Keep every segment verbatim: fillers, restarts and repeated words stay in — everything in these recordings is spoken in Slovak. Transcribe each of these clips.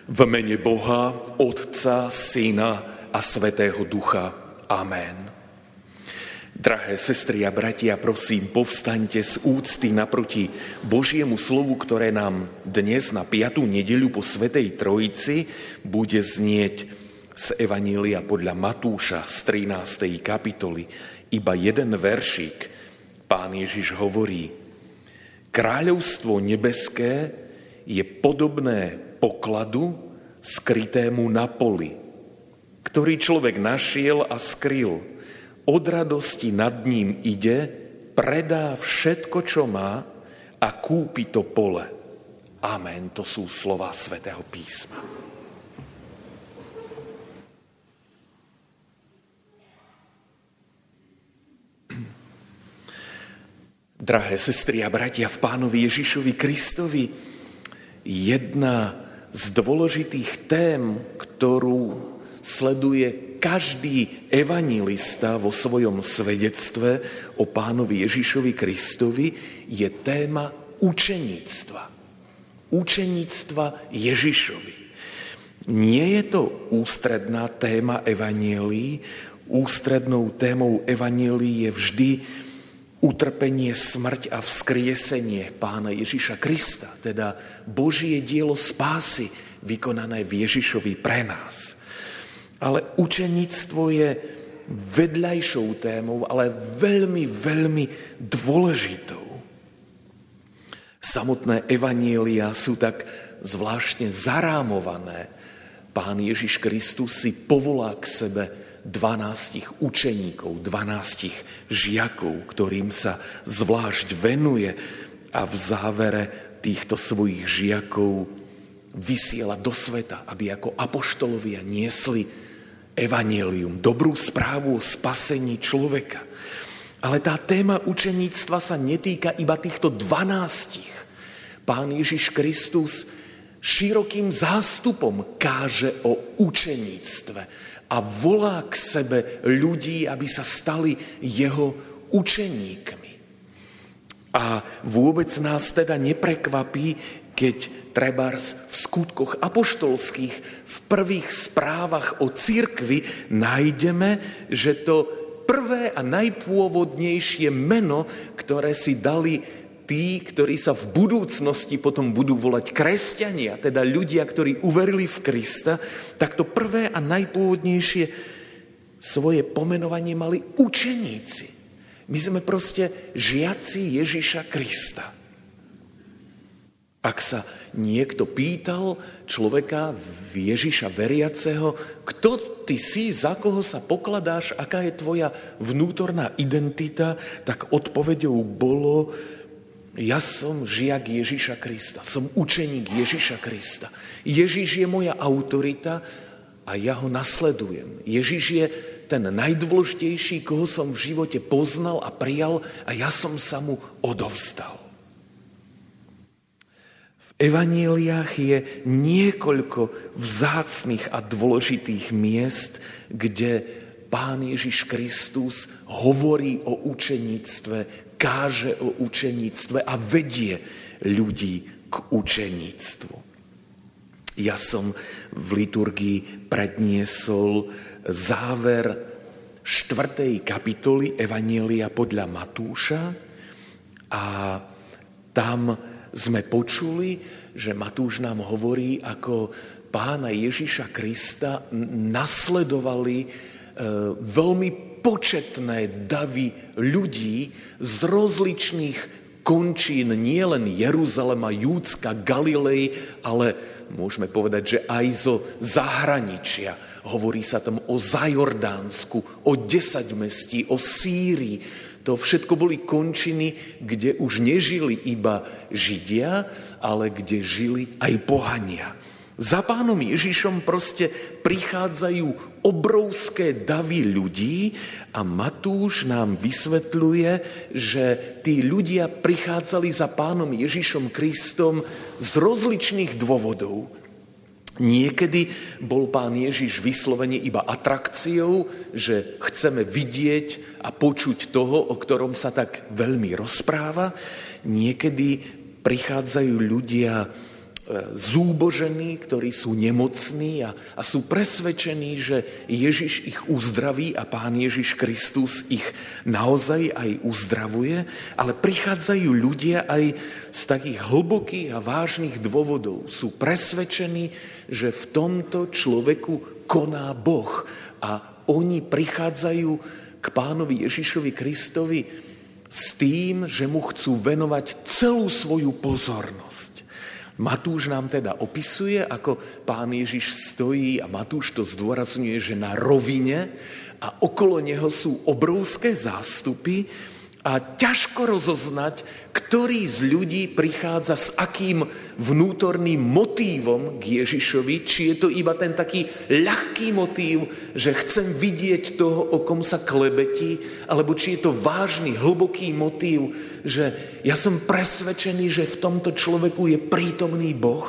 V mene Boha, Otca, Syna a Svätého Ducha. Amen. Drahé sestry a bratia, prosím, povstaňte z úcty naproti Božiemu slovu, ktoré nám dnes na piatú nedeľu po Svätej Trojici bude znieť z Evanília podľa Matúša z trinástej kapitoly. Iba jeden veršík. Pán Ježiš hovorí: Kráľovstvo nebeské je podobné pokladu skrytému na poli, ktorý človek našiel a skryl. Od radosti nad ním ide, predá všetko, čo má a kúpi to pole. Amen. To sú slová Svätého písma. Drahé sestry a bratia v Pánovi Ježišovi Kristovi, jedna z dôležitých tém, ktorú sleduje každý evanjelista vo svojom svedectve o Pánovi Ježišovi Kristovi, je téma učeníctva. Učeníctva Ježišovi. Nie je to ústredná téma evanjelií. Ústrednou témou evanjelií je vždy utrpenie, smrť a vzkriesenie Pána Ježiša Krista, teda Božie dielo spásy vykonané v Ježišovi pre nás. Ale učeníctvo je vedľajšou témou, ale veľmi, veľmi dôležitou. Samotné evanjelia sú tak zvláštne zarámované. Pán Ježiš Kristus si povolá k sebe dvanástich učeníkov, dvanástich žiakov, ktorým sa zvlášť venuje, a v závere týchto svojich žiakov vysiela do sveta, aby ako apoštolovia niesli evanjelium, dobrú správu o spasení človeka. Ale tá téma učeníctva sa netýka iba týchto dvanástich. Pán Ježiš Kristus širokým zástupom káže o učeníctve a volá k sebe ľudí, aby sa stali jeho učeníkmi. A vôbec nás teda neprekvapí, keď trebárs v skutkoch apoštolských, v prvých správach o cirkvi nájdeme, že to prvé a najpôvodnejšie meno, ktoré si dali tí, ktorí sa v budúcnosti potom budú volať kresťania, teda ľudia, ktorí uverili v Krista, tak to prvé a najpôvodnejšie svoje pomenovanie mali učeníci. My sme proste žiaci Ježiša Krista. Ak sa niekto pýtal človeka, Ježiša veriaceho, kto ty si, za koho sa pokladáš, aká je tvoja vnútorná identita, tak odpoveďou bolo: ja som žiak Ježiša Krista, som učeník Ježiša Krista. Ježiš je moja autorita a ja ho nasledujem. Ježiš je ten najdôležitejší, koho som v živote poznal a prijal, a ja som sa mu odovzdal. V evanjeliách je niekoľko vzácnych a dôležitých miest, kde Pán Ježiš Kristus hovorí o učeníctve, káže o učeníctve a vedie ľudí k učeníctvu. Ja som v liturgii predniesol záver štvrtej kapitoly Evanjelia podľa Matúša a tam sme počuli, že Matúš nám hovorí, ako Pána Ježiša Krista nasledovali veľmi početné davy ľudí z rozličných končín, nielen Jeruzalema, Júdska, Galilej, ale môžeme povedať, že aj zo zahraničia. Hovorí sa tam o Zajordánsku, o desaťmestí, o Sýrii. To všetko boli končiny, kde už nežili iba Židia, ale kde žili aj pohania. Za Pánom Ježišom proste prichádzajú obrovské davy ľudí a Matúš nám vysvetľuje, že tí ľudia prichádzali za Pánom Ježišom Kristom z rozličných dôvodov. Niekedy bol Pán Ježiš vyslovene iba atrakciou, že chceme vidieť a počuť toho, o ktorom sa tak veľmi rozpráva. Niekedy prichádzajú ľudia zúbožení, ktorí sú nemocní a, a sú presvedčení, že Ježiš ich uzdraví a Pán Ježiš Kristus ich naozaj aj uzdravuje, ale prichádzajú ľudia aj z takých hlbokých a vážnych dôvodov. Sú presvedčení, že v tomto človeku koná Boh a oni prichádzajú k Pánovi Ježišovi Kristovi s tým, že mu chcú venovať celú svoju pozornosť. Matúš nám teda opisuje, ako Pán Ježiš stojí a Matúš to zdôrazňuje, že na rovine a okolo neho sú obrovské zástupy a ťažko rozoznať, ktorý z ľudí prichádza s akým vnútorným motívom k Ježišovi, či je to iba ten taký ľahký motív, že chcem vidieť toho, o kom sa klebetí, alebo či je to vážny, hlboký motív, že ja som presvedčený, že v tomto človeku je prítomný Boh.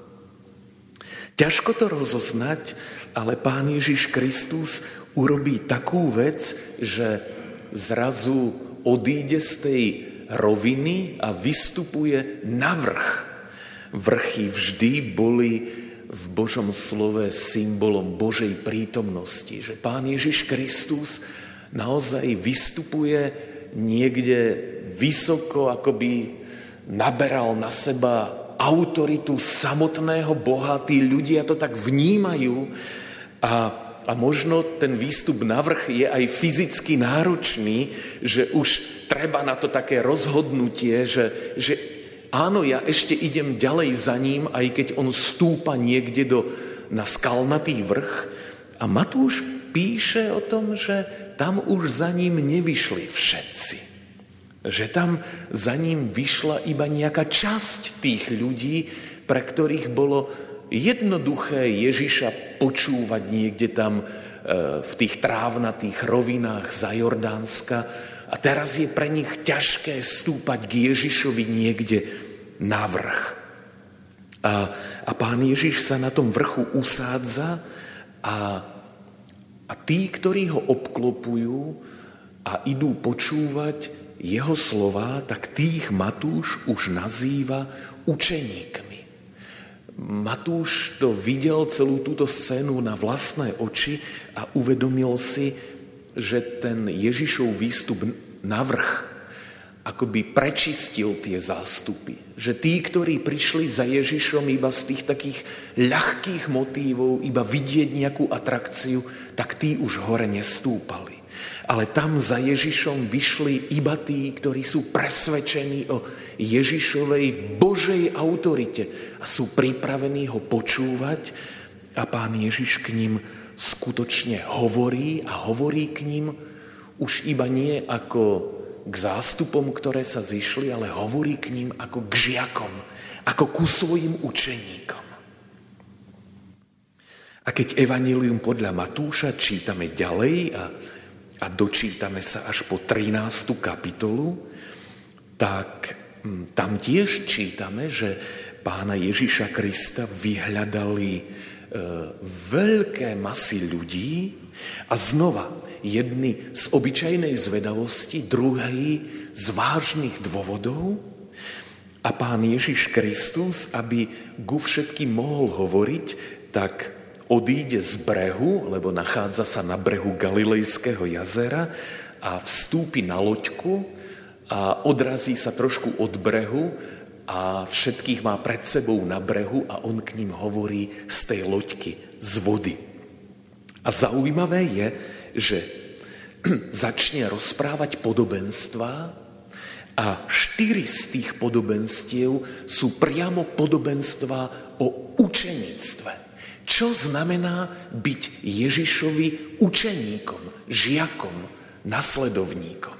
Ťažko to rozoznať, ale Pán Ježiš Kristus urobí takú vec, že zrazu odíde z tej roviny a vystupuje na vrch. Vrchy vždy boli v Božom slove symbolom Božej prítomnosti, že Pán Ježiš Kristus naozaj vystupuje niekde vysoko, akoby naberal na seba autoritu samotného Boha. Tí ľudia to tak vnímajú a, a možno ten výstup na vrch je aj fyzicky náročný, že už treba na to také rozhodnutie, že, že áno, ja ešte idem ďalej za ním, aj keď on stúpa niekde do, na skalnatý vrch. A Matúš píše o tom, že tam už za ním nevyšli všetci. Že tam za ním vyšla iba nejaká časť tých ľudí, pre ktorých bolo jednoduché Ježiša počúvať niekde tam v tých trávnatých rovinách za Jordánska. A teraz je pre nich ťažké stúpať k Ježišovi niekde na vrch. A, a Pán Ježiš sa na tom vrchu usádza a, a tí, ktorí ho obklopujú a idú počúvať jeho slová, tak tých Matúš už nazýva učeníkmi. Matúš to videl celú túto scénu na vlastné oči a uvedomil si, že ten Ježišov výstup na vrch akoby prečistil tie zástupy. Že tí, ktorí prišli za Ježišom iba z tých takých ľahkých motívov, iba vidieť nejakú atrakciu, tak tí už hore nestúpali. Ale tam za Ježišom vyšli iba tí, ktorí sú presvedčení o Ježišovej Božej autorite a sú pripravení ho počúvať a Pán Ježiš k ním skutočne hovorí a hovorí k ním už iba nie ako k zástupom, ktoré sa zišli, ale hovorí k ním ako k žiakom, ako ku svojim učeníkom. A keď Evanjelium podľa Matúša čítame ďalej a, a dočítame sa až po trinástu kapitolu, tak tam tiež čítame, že Pána Ježiša Krista vyhľadali veľké masy ľudí a znova jedni z obyčajnej zvedavosti, druhý z vážnych dôvodov a Pán Ježiš Kristus, aby ku všetkým mohol hovoriť, tak odíde z brehu, lebo nachádza sa na brehu Galilejského jazera a vstúpi na loďku a odrazí sa trošku od brehu a všetkých má pred sebou na brehu a on k ním hovorí z tej loďky, z vody. A zaujímavé je, že začne rozprávať podobenstvá a štyri z tých podobenstiev sú priamo podobenstvá o učeníctve. Čo znamená byť Ježišovi učeníkom, žiakom, nasledovníkom?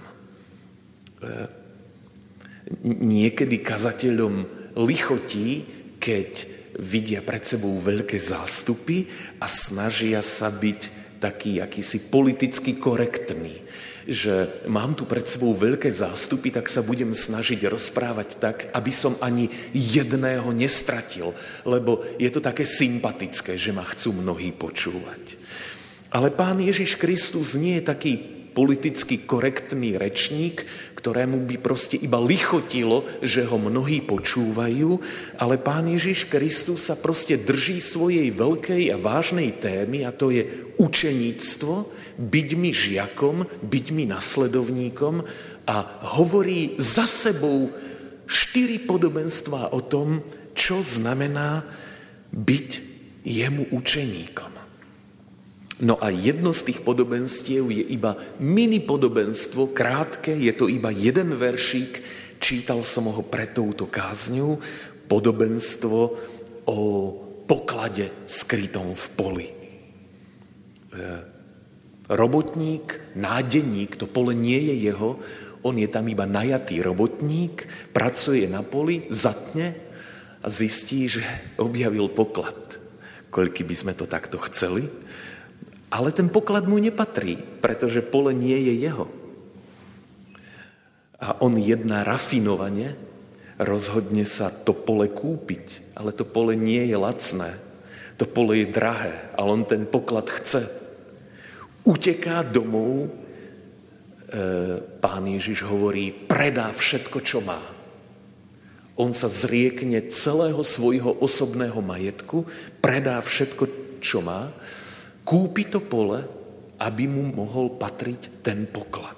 Niekedy kazateľom lichotí, keď vidia pred sebou veľké zástupy a snažia sa byť taký akýsi politicky korektný. Že mám tu pred sebou veľké zástupy, tak sa budem snažiť rozprávať tak, aby som ani jedného nestratil, lebo je to také sympatické, že ma chcú mnohí počúvať. Ale Pán Ježiš Kristus nie je taký politicky korektný rečník, ktorému by proste iba lichotilo, že ho mnohí počúvajú, ale Pán Ježiš Kristus sa proste drží svojej veľkej a vážnej témy, a to je učeníctvo, byť mi žiakom, byť mi nasledovníkom, a hovorí za sebou štyri podobenstvá o tom, čo znamená byť jemu učeníkom. No a jedno z tých podobenstiev je iba mini podobenstvo, krátke, je to iba jeden veršík, čítal som ho pred touto kázňou, podobenstvo o poklade skrytom v poli. Robotník, nádeník, to pole nie je jeho, on je tam iba najatý robotník, pracuje na poli, zatne a zistí, že objavil poklad. Koľky by sme to takto chceli? Ale ten poklad mu nepatrí, pretože pole nie je jeho. A on jedná rafinovane, rozhodne sa to pole kúpiť, ale to pole nie je lacné, to pole je drahé, ale on ten poklad chce. Uteká domov, e, Pán Ježiš hovorí, predá všetko, čo má. On sa zriekne celého svojho osobného majetku, predá všetko, čo má, kúpi to pole, aby mu mohol patriť ten poklad.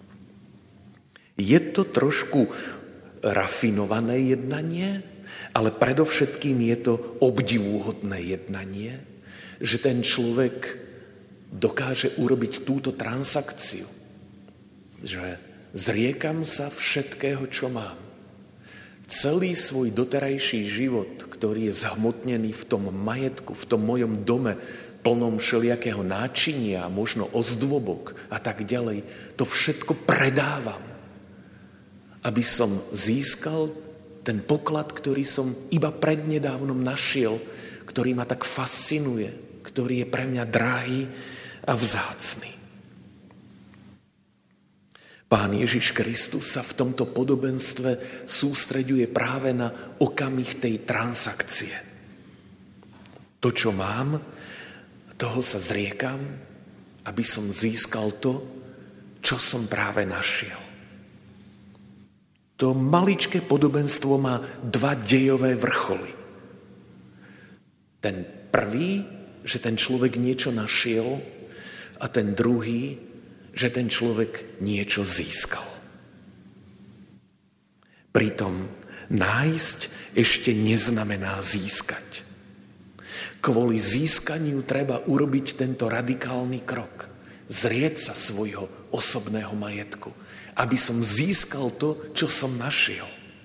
Je to trošku rafinované jednanie, ale predovšetkým je to obdivuhodné jednanie, že ten človek dokáže urobiť túto transakciu, že zriekam sa všetkého, čo mám. Celý svoj doterajší život, ktorý je zhmotnený v tom majetku, v tom mojom dome, plnom všelijakého náčinia, možno ozdôbok a tak ďalej, to všetko predávam, aby som získal ten poklad, ktorý som iba prednedávnom našiel, ktorý ma tak fascinuje, ktorý je pre mňa drahý a vzácny. Pán Ježiš Kristus sa v tomto podobenstve sústreďuje práve na okamih tej transakcie. To, čo mám, toho sa zriekam, aby som získal to, čo som práve našiel. To maličké podobenstvo má dva dejové vrcholy. Ten prvý, že ten človek niečo našiel, a ten druhý, že ten človek niečo získal. Pritom nájsť ešte neznamená získať. Kvôli získaniu treba urobiť tento radikálny krok. Zrieť sa svojho osobného majetku, aby som získal to, čo som našiel.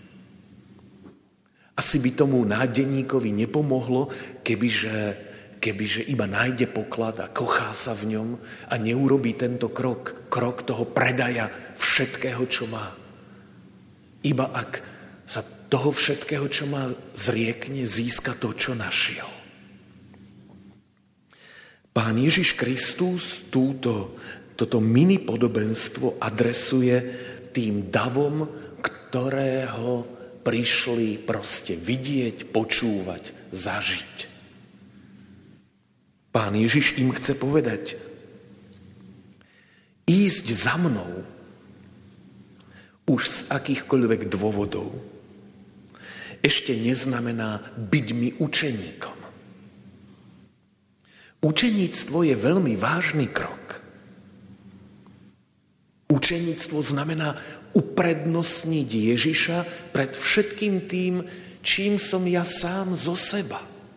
Asi by tomu nádeníkovi nepomohlo, kebyže, kebyže iba nájde poklad a kochá sa v ňom a neurobí tento krok, krok toho predaja všetkého, čo má. Iba ak sa toho všetkého, čo má, zriekne, získa to, čo našiel. Pán Ježiš Kristus túto, toto mini podobenstvo adresuje tým davom, ktorého prišli proste vidieť, počúvať, zažiť. Pán Ježiš im chce povedať, ísť za mnou už z akýchkoľvek dôvodov ešte neznamená byť mi učeníkom. Učeníctvo je veľmi vážny krok. Učeníctvo znamená uprednostniť Ježiša pred všetkým tým, čím som ja sám zo seba.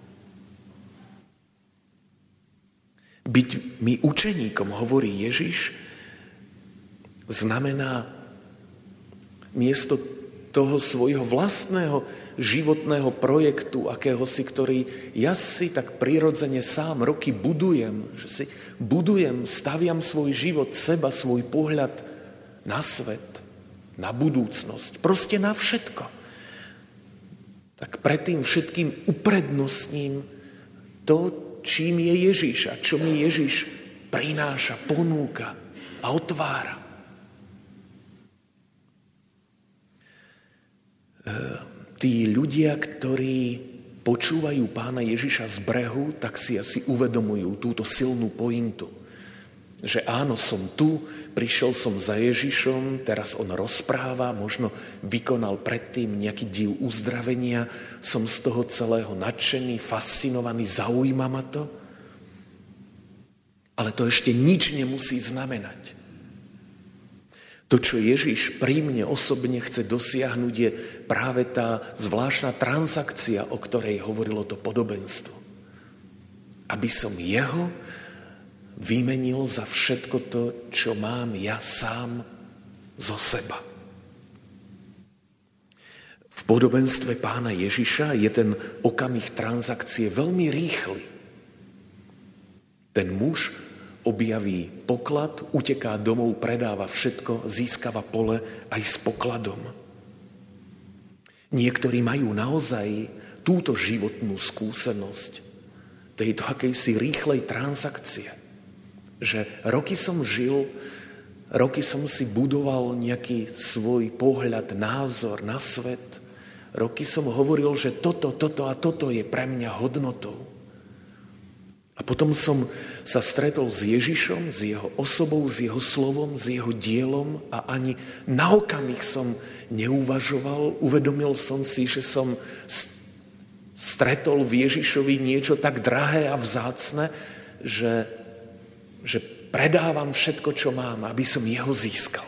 Byť mi učeníkom, hovorí Ježiš, znamená miesto toho svojho vlastného životného projektu, akéhosi, ktorý ja si tak prirodzene sám roky budujem, že si budujem, staviam svoj život, seba, svoj pohľad na svet, na budúcnosť, proste na všetko. Tak predtým všetkým uprednostním to, čím je Ježiš a čo mi Ježiš prináša, ponúka a otvára. Tí ľudia, ktorí počúvajú Pána Ježiša z brehu, tak si asi uvedomujú túto silnú pointu. Že áno, som tu, prišiel som za Ježišom, teraz on rozpráva, možno vykonal predtým nejaký div uzdravenia, som z toho celého nadšený, fascinovaný, zaujíma ma to. Ale to ešte nič nemusí znamenať. To, čo Ježiš pri mne osobne chce dosiahnuť, je práve tá zvláštna transakcia, o ktorej hovorilo to podobenstvo. Aby som jeho vymenil za všetko to, čo mám ja sám zo seba. V podobenstve pána Ježiša je ten okamih transakcie veľmi rýchly. Ten muž objaví poklad, uteká domov, predáva všetko, získava pole aj s pokladom. Niektorí majú naozaj túto životnú skúsenosť tejto akejsi rýchlej transakcie. Že roky som žil, roky som si budoval nejaký svoj pohľad, názor na svet. Roky som hovoril, že toto, toto a toto je pre mňa hodnotou. A potom som sa stretol s Ježišom, s jeho osobou, s jeho slovom, s jeho dielom a ani na okamih som neuvažoval. Uvedomil som si, že som stretol v Ježišovi niečo tak drahé a vzácne, že, že predávam všetko, čo mám, aby som jeho získal.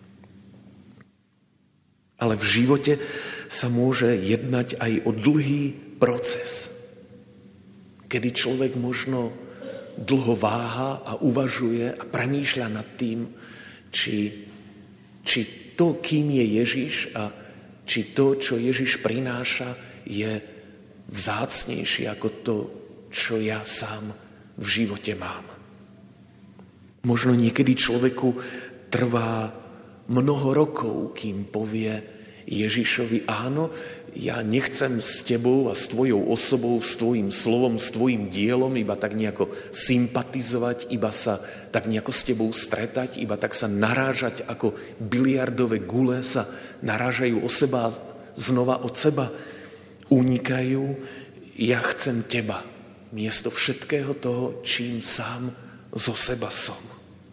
Ale v živote sa môže jednať aj o dlhý proces, kedy človek možno dlho váha a uvažuje a premýšľa nad tým, či, či to, kým je Ježiš a či to, čo Ježiš prináša, je vzácnejšie ako to, čo ja sám v živote mám. Možno niekedy človeku trvá mnoho rokov, kým povie Ježišovi, áno, ja nechcem s tebou a s tvojou osobou, s tvojim slovom, s tvojim dielom iba tak nejako sympatizovať, iba sa tak nejako s tebou stretať, iba tak sa narážať, ako biliardové gule sa narážajú o seba a znova od seba unikajú. Ja chcem teba, miesto všetkého toho, čím sám zo seba som.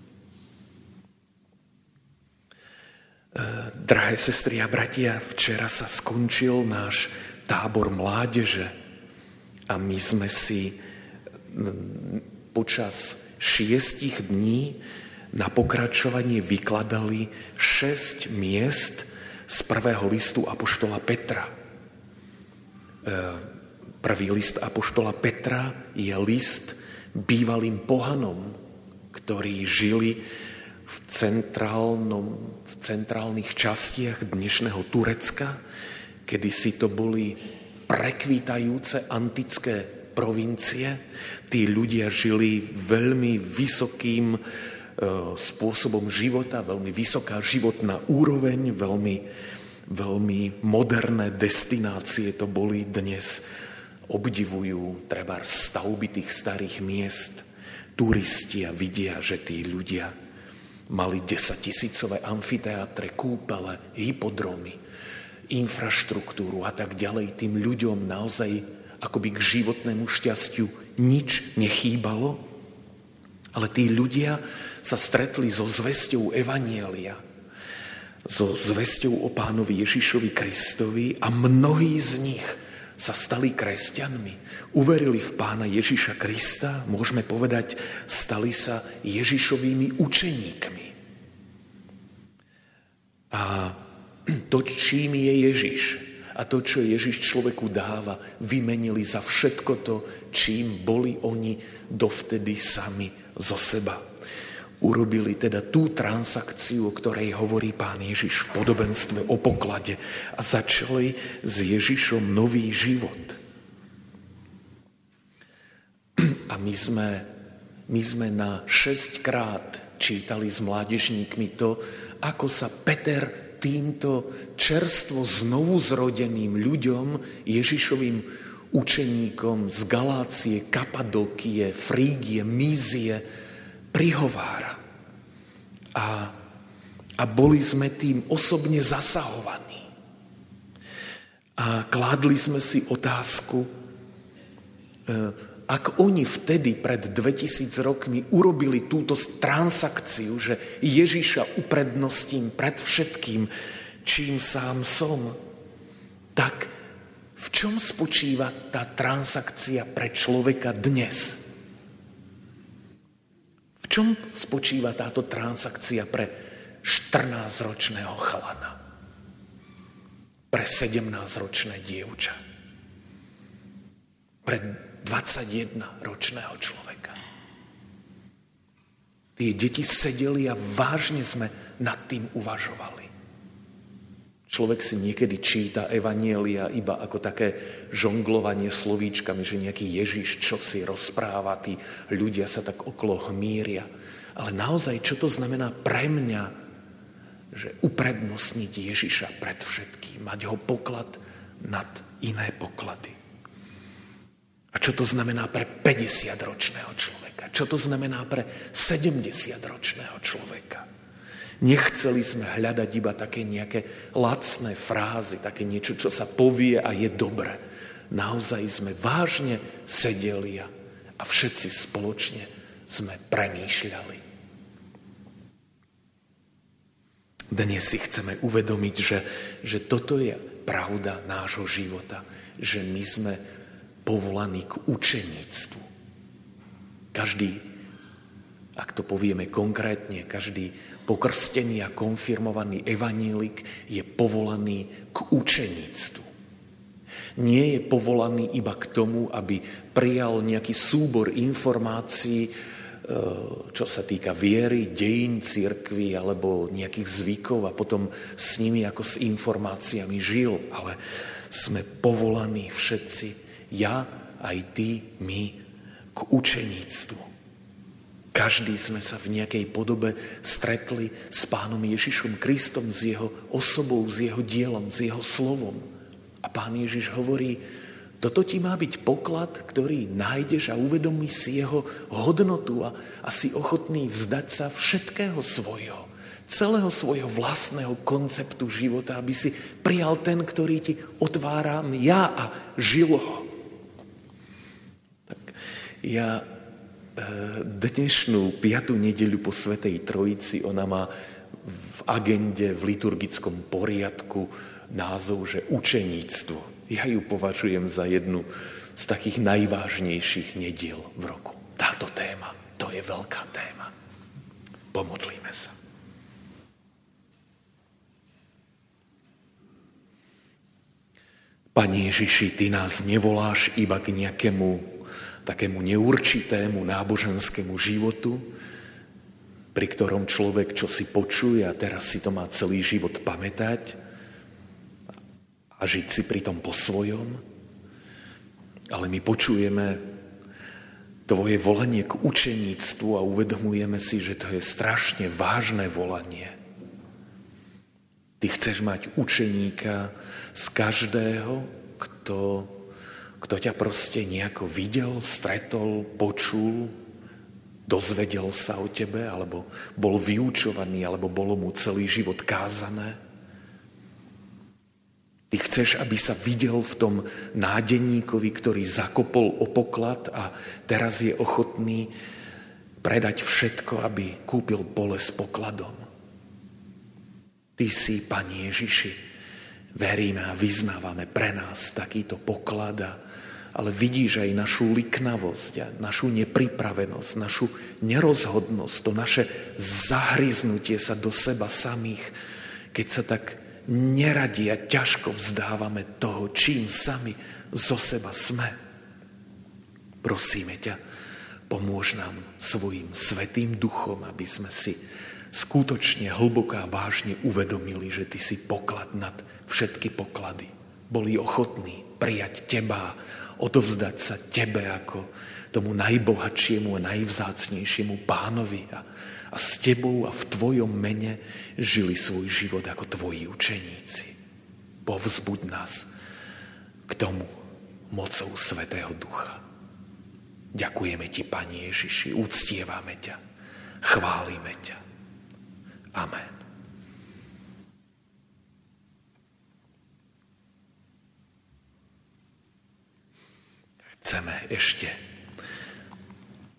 Drahé sestry a bratia, včera sa skončil náš tábor mládeže a my sme si počas šiestich dní na pokračovanie vykladali šesť miest z prvého listu apoštola Petra. Prvý list apoštola Petra je list bývalým pohanom, ktorí žili v, centrálnom, v centrálnych častiach dnešného Turecka, kedy si to boli prekvítajúce antické provincie. Tí ľudia žili veľmi vysokým e, spôsobom života, veľmi vysoká životná úroveň, veľmi, veľmi moderné destinácie to boli dnes. Obdivujú trebár stavby tých starých miest. Turisti a vidia, že tí ľudia mali desaťtisícové amfiteátre, kúpele, hypodromy, infraštruktúru a tak ďalej. Tým ľuďom naozaj akoby k životnému šťastiu nič nechýbalo. Ale tí ľudia sa stretli so zvesťou evanjelia, so zvesťou o pánovi Ježišovi Kristovi a mnohí z nich sa stali kresťanmi. Uverili v pána Ježiša Krista, môžeme povedať, stali sa Ježišovými učeníkmi. A to, čím je Ježiš a to, čo Ježiš človeku dáva, vymenili za všetko to, čím boli oni dovtedy sami zo seba. Urobili teda tú transakciu, o ktorej hovorí pán Ježiš v podobenstve o poklade a začali s Ježišom nový život. A my sme, my sme na šesťkrát čítali s mládežníkmi to, ako sa Peter týmto čerstvo znovu zrodeným ľuďom, Ježišovým učeníkom z Galácie, Kapadókie, Frígie, Mízie prihovára. A, a boli sme tým osobne zasahovaní. A kládli sme si otázku, Ak oni vtedy pred dvetisíc rokmi urobili túto transakciu, že Ježiša uprednostím pred všetkým, čím sám som, tak v čom spočíva tá transakcia pre človeka dnes? V čom spočíva táto transakcia pre štrnásťročného chalana? Pre sedemnásťročné dievča? Pre dvadsaťjedenročného človeka? Tie deti sedeli a vážne sme nad tým uvažovali. Človek si niekedy číta evanjelia iba ako také žonglovanie slovíčkami, že nejaký Ježiš čo si rozpráva, tí ľudia sa tak okolo hmíria. Ale naozaj, čo to znamená pre mňa, že uprednostniť Ježiša pred všetkým, mať ho poklad nad iné poklady? A čo to znamená pre päťdesiatročného človeka? Čo to znamená pre sedemdesiatročného človeka? Nechceli sme hľadať iba také nejaké lacné frázy, také niečo, čo sa povie a je dobre. Naozaj sme vážne sedeli a všetci spoločne sme premýšľali. Dnes si chceme uvedomiť, že, že toto je pravda nášho života, že my sme povolaní k učeníctvu. Každý, ak to povieme konkrétne, každý pokrstený a konfirmovaný evanielik je povolaný k učeníctvu. Nie je povolaný iba k tomu, aby prijal nejaký súbor informácií, čo sa týka viery, dejín cirkvi alebo nejakých zvykov a potom s nimi ako s informáciami žil, ale sme povolaní všetci, ja aj ty, my, k učeníctvu. Každý sme sa v nejakej podobe stretli s Pánom Ježišom Kristom, s jeho osobou, s jeho dielom, s jeho slovom. A Pán Ježiš hovorí, toto ti má byť poklad, ktorý nájdeš a uvedomí si jeho hodnotu a, a si ochotný vzdať sa všetkého svojho, celého svojho vlastného konceptu života, aby si prijal ten, ktorý ti otváram ja a žil ho. Tak ja dnešnú piatu nedeľu po Svätej Trojici, ona má v agende, v liturgickom poriadku názov, že učeníctvo. Ja ju považujem za jednu z takých najvážnejších nediel v roku. Táto téma, to je veľká téma. Pomodlíme sa. Pane Ježiši, ty nás nevoláš iba k nejakému takému neurčitému náboženskému životu, pri ktorom človek čo si počuje a teraz si to má celý život pamätať a žiť si pri tom po svojom. Ale my počujeme tvoje volanie k učeníctvu a uvedomujeme si, že to je strašne vážne volanie. Ty chceš mať učeníka z každého, kto kto ťa proste nejako videl, stretol, počul, dozvedel sa o tebe, alebo bol vyučovaný, alebo bolo mu celý život kázané. Ty chceš, aby sa videl v tom nádeníkovi, ktorý zakopol o poklad a teraz je ochotný predať všetko, aby kúpil pole s pokladom. Ty si, Pane Ježiši, veríme a vyznávame pre nás takýto poklad, ale vidíš aj našu liknavosť a našu nepripravenosť, našu nerozhodnosť, to naše zahryznutie sa do seba samých, keď sa tak neradi a ťažko vzdávame toho, čím sami zo seba sme. Prosíme ťa, pomôž nám svojim svätým duchom, aby sme si skutočne hlboko a vážne uvedomili, že ty si poklad nad všetky poklady. Boli ochotní prijať teba, odovzdať sa tebe ako tomu najbohatšiemu a najvzácnejšiemu Pánovi a, a s tebou a v tvojom mene žili svoj život ako tvoji učeníci. Povzbuď nás k tomu mocou Svätého Ducha. Ďakujeme ti, Pane Ježiši, uctievame ťa, chválime ťa. Amen. Chceme ešte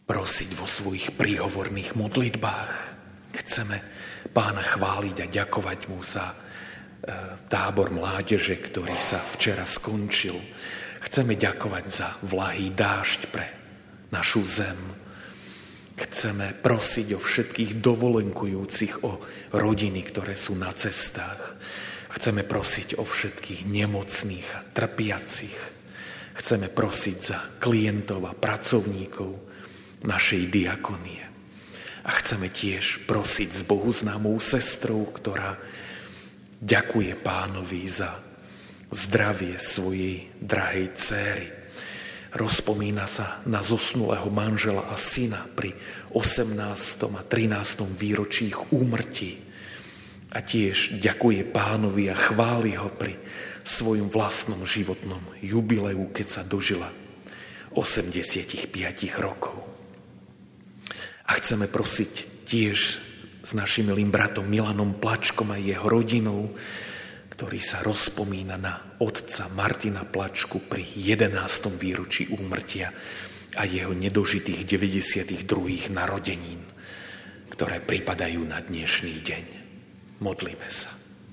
prosiť vo svojich príhovorných modlitbách. Chceme Pána chváliť a ďakovať mu za tábor mládeže, ktorý sa včera skončil. Chceme ďakovať za vlahý dážď pre našu zem. Chceme prosiť o všetkých dovolenkujúcich, o rodiny, ktoré sú na cestách. Chceme prosiť o všetkých nemocných a trpiacich. Chceme prosiť za klientov a pracovníkov našej diakonie. A chceme tiež prosiť s bohuznámou sestrou, ktorá ďakuje Pánovi za zdravie svojej drahej céry. Rozpomína sa na zosnulého manžela a syna pri osemnástom a trinástom výročí ich úmrtí. A tiež ďakuje Pánovi a chváli ho pri svojom vlastnom životnom jubileu, keď sa dožila osemdesiatpäť rokov. A chceme prosiť tiež s našim milým bratom Milanom Plačkom a jeho rodinou, ktorý sa rozpomína na otca Martina Plačku pri jedenástom výročí úmrtia a jeho nedožitých deväťdesiatych druhých narodenín, ktoré pripadajú na dnešný deň. Modlíme sa.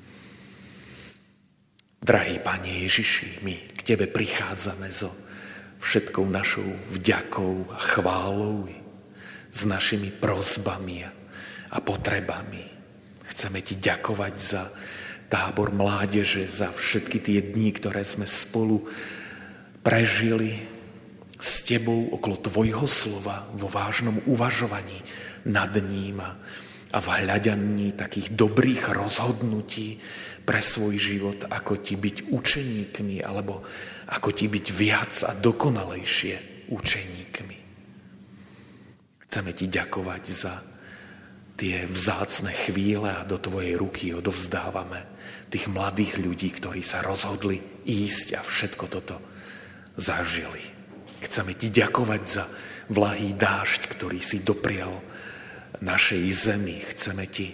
Drahý Pane Ježiši, my k Tebe prichádzame so všetkou našou vďakou a chválou, s našimi prosbami a potrebami. Chceme Ti ďakovať za tábor mládeže, za všetky tie dni, ktoré sme spolu prežili s Tebou okolo Tvojho slova, vo vážnom uvažovaní nad ním a, a v hľadaní takých dobrých rozhodnutí pre svoj život, ako Ti byť učeníkmi, alebo ako Ti byť viac a dokonalejšie učeníkmi. Chceme Ti ďakovať za tie vzácne chvíle a do Tvojej ruky odovzdávame tých mladých ľudí, ktorí sa rozhodli ísť a všetko toto zažili. Chceme Ti ďakovať za vlahý dážď, ktorý si doprial našej zemi. Chceme Ti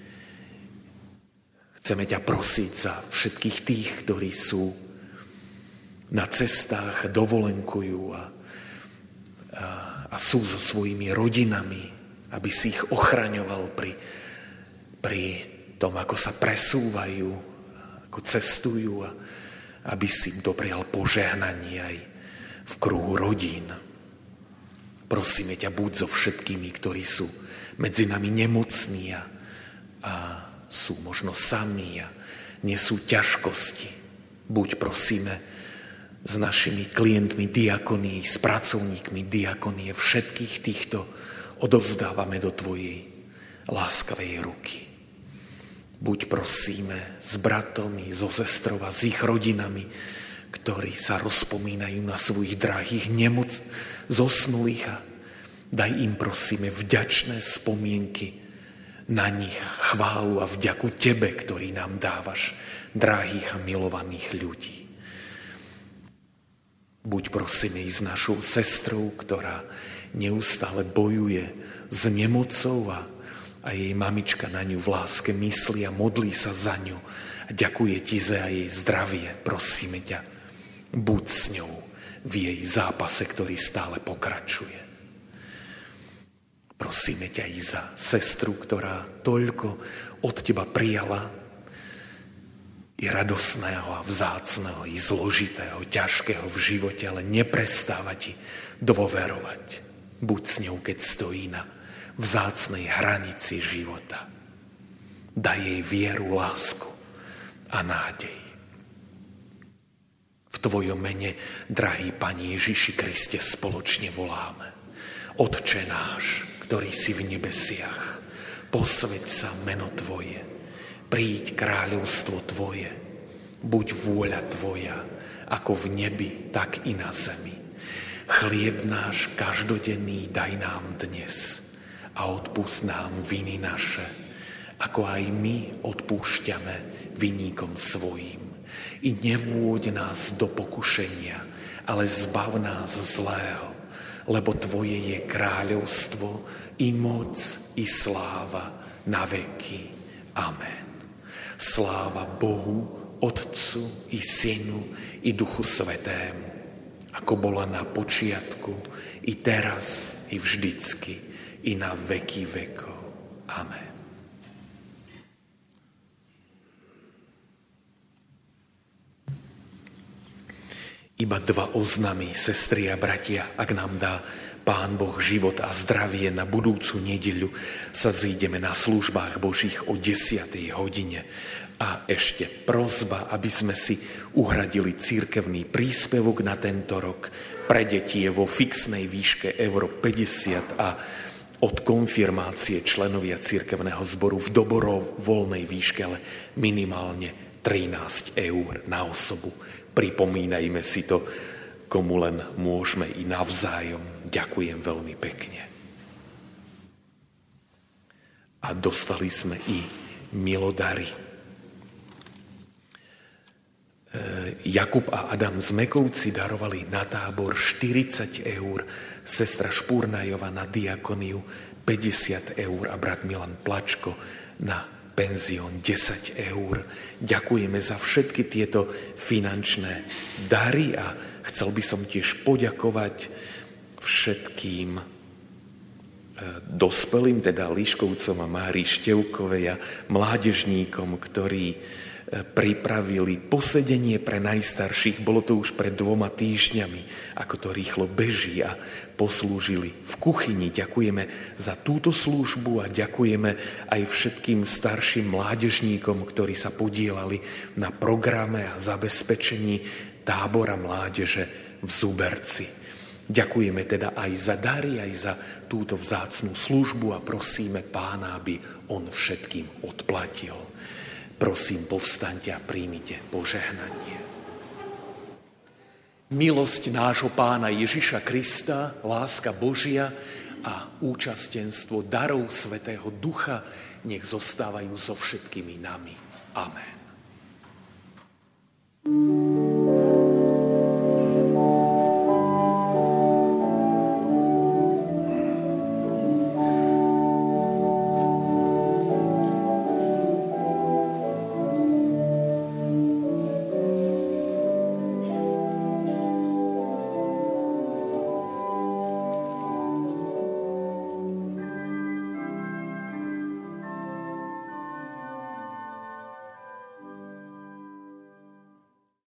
Chceme ťa prosiť za všetkých tých, ktorí sú na cestách, dovolenkujú a, a, a sú so svojimi rodinami, aby si ich ochraňoval pri, pri tom, ako sa presúvajú, ako cestujú a aby si doprial požehnanie aj v kruhu rodín. Prosíme ťa, buď so všetkými, ktorí sú medzi nami nemocní a, a sú možno sami a nesú ťažkosti. Buď prosíme s našimi klientmi diakoní, s pracovníkmi diakonie, všetkých týchto odovzdávame do Tvojej láskavej ruky. Buď prosíme s bratom i so sestrou a s ich rodinami, ktorí sa rozpomínajú na svojich drahých nemoc zosnulých a daj im prosíme vďačné spomienky na nich, chválu a vďaku Tebe, ktorý nám dávaš drahých a milovaných ľudí. Buď prosíme i s našou sestrou, ktorá neustále bojuje s nemocou a, a jej mamička na ňu v láske myslí a modlí sa za ňu a ďakuje Ti za jej zdravie. Prosíme ťa, buď s ňou v jej zápase, ktorý stále pokračuje. Prosíme ťa i za sestru, ktorá toľko od Teba prijala i radosného a vzácného, i zložitého, ťažkého v živote, ale neprestáva Ti dôverovať. Buď s ňou, keď stojí na vzácnej hranici života. Daj jej vieru, lásku a nádej. V Tvojom mene, drahý Pane Ježiši Kriste, spoločne voláme. Otče náš, ktorý si v nebesiach, posväť sa meno Tvoje, príď kráľovstvo Tvoje, buď vôľa Tvoja, ako v nebi, tak i na zemi. Chlieb náš každodenný daj nám dnes a odpusť nám viny naše, ako aj my odpúšťame viníkom svojim. I nevôď nás do pokušenia, ale zbav nás zlého, lebo Tvoje je kráľovstvo, i moc, i sláva na veky. Amen. Sláva Bohu, Otcu, i Synu, i Duchu Svätému, ako bola na počiatku, i teraz, i vždycky, i na veky vekov. Amen. Iba dva oznamy, sestry a bratia, ak nám dá Pán Boh život a zdravie, na budúcu nedeľu sa zídeme na službách Božích o desiatej hodine. A ešte prosba, aby sme si uhradili cirkevný príspevok na tento rok. Pre deti je vo fixnej výške euro päťdesiat a od konfirmácie členovia cirkevného zboru v dobrovoľnej výške, ale minimálne trinásť eur na osobu. Pripomínajme si to, komu len môžeme i navzájom. Ďakujem veľmi pekne. A dostali sme i milodary. Jakub a Adam z Mekovci darovali na tábor štyridsať eur, sestra Špurnajova na diakoniu päťdesiat eur a brat Milan Plačko na penzión desať eur. Ďakujeme za všetky tieto finančné dary a chcel by som tiež poďakovať všetkým dospelým, teda Líškovcom a Márii Števkovej a mládežníkom, ktorí pripravili posedenie pre najstarších. Bolo to už pred dvoma týždňami, ako to rýchlo beží, a poslúžili v kuchyni. Ďakujeme za túto službu a ďakujeme aj všetkým starším mládežníkom, ktorí sa podielali na programe a zabezpečení tábora mládeže v Zuberci. Ďakujeme teda aj za dary, aj za túto vzácnu službu a prosíme Pána, aby on všetkým odplatil. Prosím, povstaňte a príjmite požehnanie. Milosť nášho Pána Ježiša Krista, láska Božia a účastenstvo darov Svätého Ducha nech zostávajú so všetkými nami. Amen.